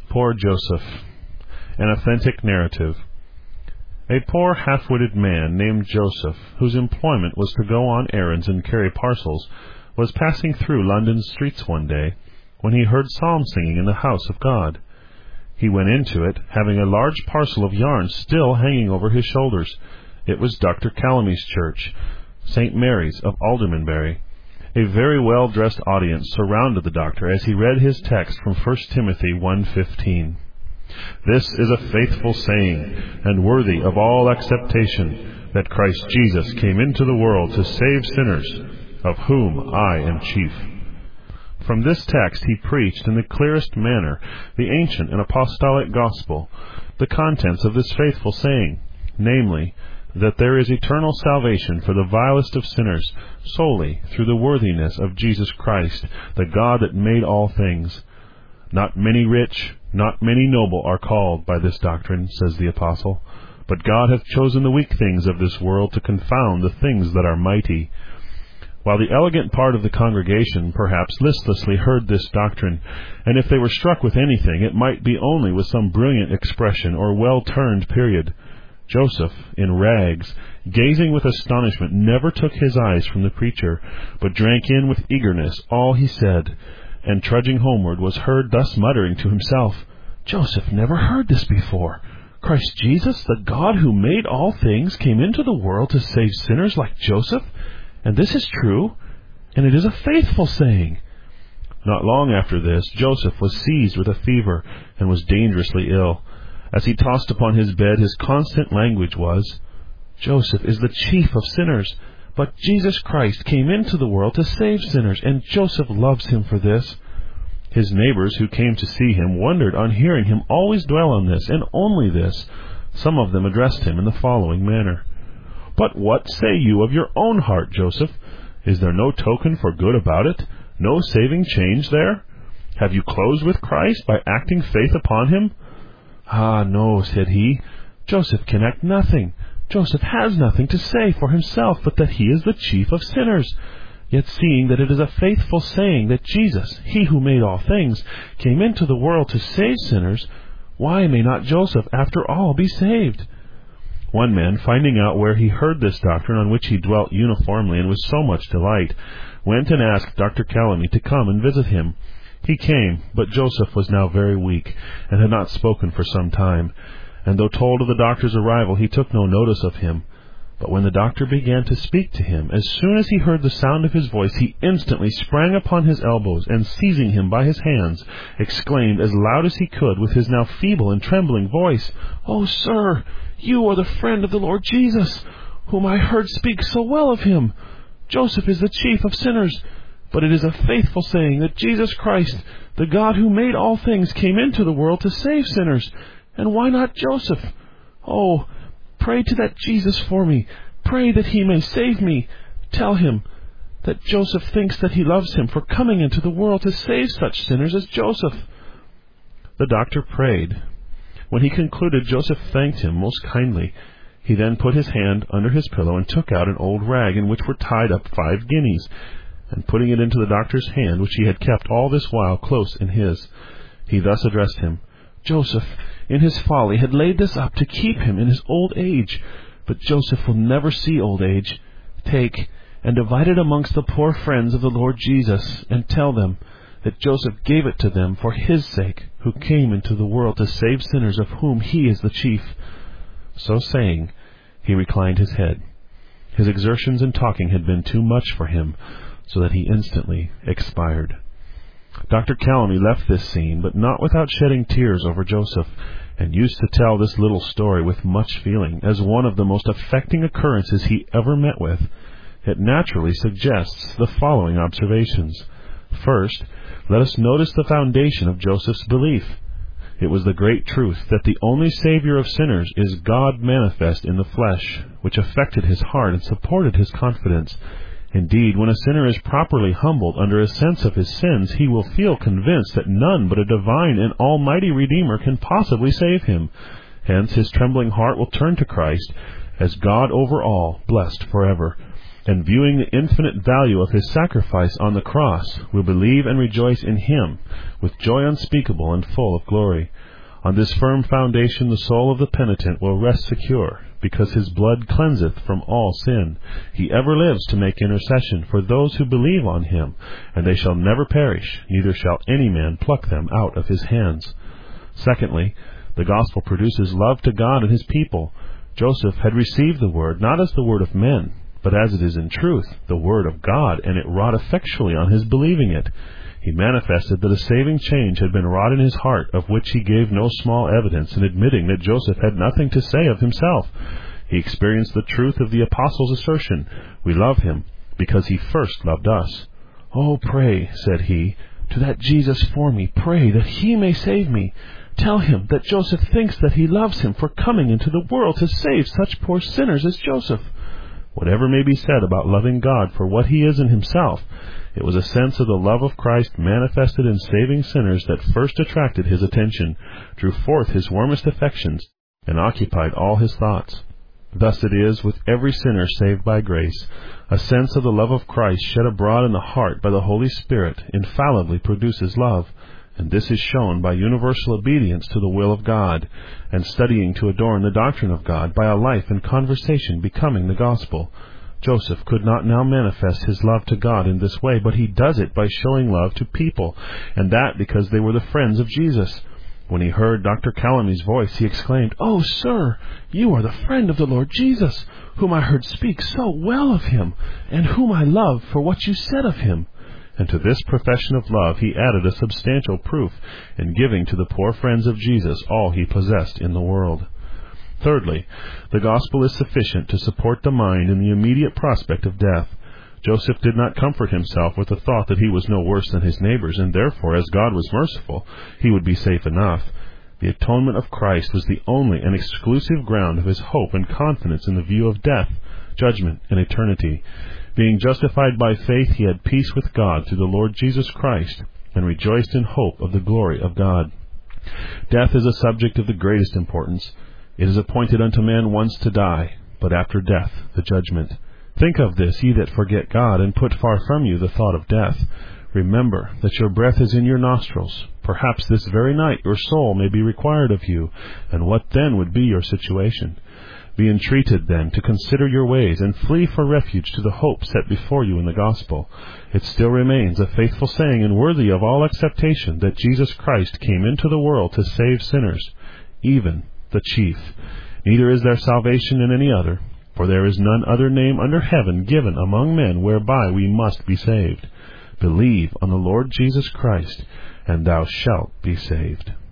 Poor Joseph. An authentic narrative. A poor half-witted man named Joseph, whose employment was to go on errands and carry parcels, was passing through London's streets one day, when he heard psalm singing in the house of God. He went into it, having a large parcel of yarn still hanging over his shoulders. It was Dr. Calamy's church, St. Mary's of Aldermanbury. A very well-dressed audience surrounded the doctor as he read his text from 1 Timothy 1:15. "This is a faithful saying, and worthy of all acceptation, that Christ Jesus came into the world to save sinners, of whom I am chief." From this text he preached in the clearest manner the ancient and apostolic gospel, the contents of this faithful saying, namely, that there is eternal salvation for the vilest of sinners solely through the worthiness of Jesus Christ, the God that made all things. "Not many rich, not many noble are called by this doctrine," says the apostle, "but God hath chosen the weak things of this world to confound the things that are mighty." While the elegant part of the congregation perhaps listlessly heard this doctrine, and if they were struck with anything, it might be only with some brilliant expression or well-turned period. Joseph, in rags, gazing with astonishment, never took his eyes from the preacher, but drank in with eagerness all he said, and trudging homeward was heard thus muttering to himself, "Joseph never heard this before. Christ Jesus, the God who made all things, came into the world to save sinners like Joseph, and this is true, and it is a faithful saying." Not long after this, Joseph was seized with a fever and was dangerously ill. As he tossed upon his bed, his constant language was, "Joseph is the chief of sinners, but Jesus Christ came into the world to save sinners, and Joseph loves him for this." His neighbors who came to see him wondered on hearing him always dwell on this, and only this. Some of them addressed him in the following manner: "But what say you of your own heart, Joseph? Is there no token for good about it? No saving change there? Have you closed with Christ by acting faith upon him?" "Ah, no," said he. "Joseph can act nothing. Joseph has nothing to say for himself but that he is the chief of sinners. Yet seeing that it is a faithful saying that Jesus, he who made all things, came into the world to save sinners, why may not Joseph after all be saved?" One man, finding out where he heard this doctrine on which he dwelt uniformly and with so much delight, went and asked Dr. Calamy to come and visit him. He came, but Joseph was now very weak, and had not spoken for some time, and though told of the doctor's arrival, he took no notice of him. But when the doctor began to speak to him, as soon as he heard the sound of his voice, he instantly sprang upon his elbows, and seizing him by his hands, exclaimed as loud as he could with his now feeble and trembling voice, "Oh, sir, you are the friend of the Lord Jesus, whom I heard speak so well of him. Joseph is the chief of sinners, but it is a faithful saying that Jesus Christ, the God who made all things, came into the world to save sinners. And why not Joseph? Oh, pray to that Jesus for me. Pray that he may save me. Tell him that Joseph thinks that he loves him for coming into the world to save such sinners as Joseph." The doctor prayed. When he concluded, Joseph thanked him most kindly. He then put his hand under his pillow and took out an old rag in which were tied up 5 guineas, and putting it into the doctor's hand, which he had kept all this while close in his, he thus addressed him: "Joseph, in his folly, had laid this up to keep him in his old age, but Joseph will never see old age. Take and divide it amongst the poor friends of the Lord Jesus, and tell them that Joseph gave it to them for his sake, who came into the world to save sinners, of whom he is the chief." So saying, he reclined his head. His exertions in talking had been too much for him, so that he instantly expired. Dr. Calamy left this scene, but not without shedding tears over Joseph, and used to tell this little story with much feeling, as one of the most affecting occurrences he ever met with. It naturally suggests the following observations. First, let us notice the foundation of Joseph's belief. It was the great truth that the only Savior of sinners is God manifest in the flesh, which affected his heart and supported his confidence. Indeed, when a sinner is properly humbled under a sense of his sins, he will feel convinced that none but a divine and almighty Redeemer can possibly save him. Hence his trembling heart will turn to Christ as God over all, blessed forever. and viewing the infinite value of his sacrifice on the cross, will believe and rejoice in him with joy unspeakable and full of glory. On this firm foundation the soul of the penitent will rest secure, because his blood cleanseth from all sin. He ever lives to make intercession for those who believe on him, and they shall never perish, neither shall any man pluck them out of his hands. Secondly, the gospel produces love to God and his people. Joseph had received the word not as the word of men, but as it is in truth, the word of God, and it wrought effectually on his believing it. He manifested that a saving change had been wrought in his heart, of which he gave no small evidence in admitting that Joseph had nothing to say of himself. He experienced the truth of the apostles' assertion, "We love him because he first loved us." "Oh, pray," said he, "to that Jesus for me, pray that he may save me. Tell him that Joseph thinks that he loves him for coming into the world to save such poor sinners as Joseph." Whatever may be said about loving God for what he is in himself, it was a sense of the love of Christ manifested in saving sinners that first attracted his attention, drew forth his warmest affections, and occupied all his thoughts. Thus it is with every sinner saved by grace. A sense of the love of Christ shed abroad in the heart by the Holy Spirit infallibly produces love, and this is shown by universal obedience to the will of God, and studying to adorn the doctrine of God by a life and conversation becoming the gospel. Joseph could not now manifest his love to God in this way, but he does it by showing love to people, and that because they were the friends of Jesus. When he heard Dr. Calamy's voice, he exclaimed, "Oh, sir, you are the friend of the Lord Jesus, whom I heard speak so well of him, and whom I love for what you said of him." And to this profession of love he added a substantial proof in giving to the poor friends of Jesus all he possessed in the world. Thirdly, the gospel is sufficient to support the mind in the immediate prospect of death. Joseph did not comfort himself with the thought that he was no worse than his neighbors, and therefore, as God was merciful, he would be safe enough. The atonement of Christ was the only and exclusive ground of his hope and confidence in the view of death, judgment, and eternity. Being justified by faith, he had peace with God through the Lord Jesus Christ, and rejoiced in hope of the glory of God. Death is a subject of the greatest importance. It is appointed unto man once to die, but after death the judgment. Think of this, ye that forget God, and put far from you the thought of death. Remember that your breath is in your nostrils. Perhaps this very night your soul may be required of you, and what then would be your situation? Be entreated, then, to consider your ways, and flee for refuge to the hope set before you in the gospel. It still remains a faithful saying and worthy of all acceptation that Jesus Christ came into the world to save sinners, even the chief. Neither is there salvation in any other, for there is none other name under heaven given among men whereby we must be saved. Believe on the Lord Jesus Christ, and thou shalt be saved.